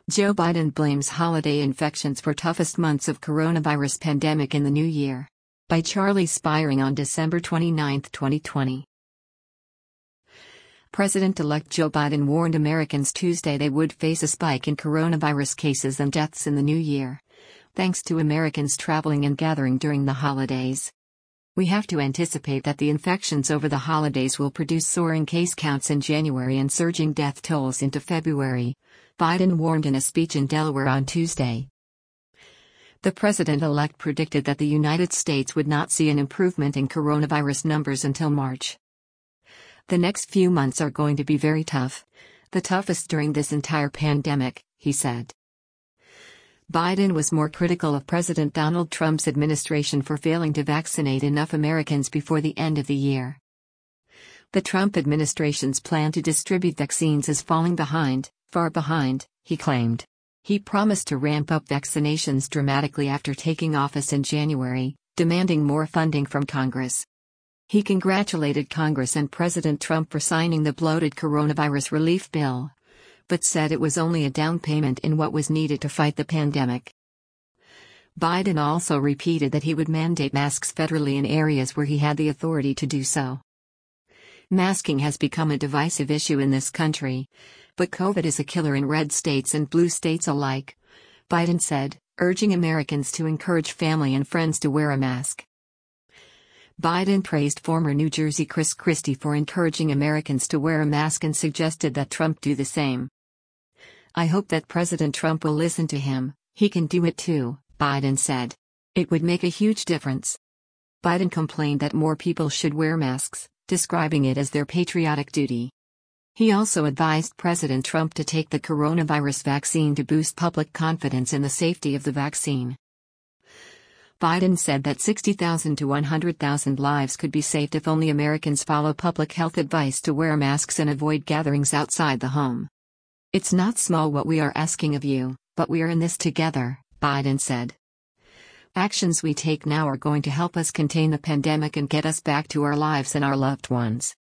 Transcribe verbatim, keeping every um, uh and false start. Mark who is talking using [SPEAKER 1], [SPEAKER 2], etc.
[SPEAKER 1] Joe Biden blames holiday infections for toughest months of coronavirus pandemic in the new year. By Charlie Spiring on December twenty-ninth, twenty twenty. President-elect Joe Biden warned Americans Tuesday they would face a spike in coronavirus cases and deaths in the new year, thanks to Americans traveling and gathering during the holidays. We have to anticipate that the infections over the holidays will produce soaring case counts in January and surging death tolls into February, Biden warned in a speech in Delaware on Tuesday. The president-elect predicted that the United States would not see an improvement in coronavirus numbers until March. The next few months are going to be very tough, the toughest during this entire pandemic, he said. Biden was more critical of President Donald Trump's administration for failing to vaccinate enough Americans before the end of the year. The Trump administration's plan to distribute vaccines is falling behind, far behind, he claimed. He promised to ramp up vaccinations dramatically after taking office in January, demanding more funding from Congress. He congratulated Congress and President Trump for signing the bloated coronavirus relief bill, but said it was only a down payment in what was needed to fight the pandemic. Biden also repeated that he would mandate masks federally in areas where he had the authority to do so. Masking has become a divisive issue in this country, but COVID is a killer in red states and blue states alike, Biden said, urging Americans to encourage family and friends to wear a mask. Biden praised former New Jersey Chris Christie for encouraging Americans to wear a mask and suggested that Trump do the same. I hope that President Trump will listen to him, he can do it too, Biden said. It would make a huge difference. Biden complained that more people should wear masks, describing it as their patriotic duty. He also advised President Trump to take the coronavirus vaccine to boost public confidence in the safety of the vaccine. Biden said that sixty thousand to one hundred thousand lives could be saved if only Americans follow public health advice to wear masks and avoid gatherings outside the home. It's not small what we are asking of you, but we are in this together, Biden said. Actions we take now are going to help us contain the pandemic and get us back to our lives and our loved ones.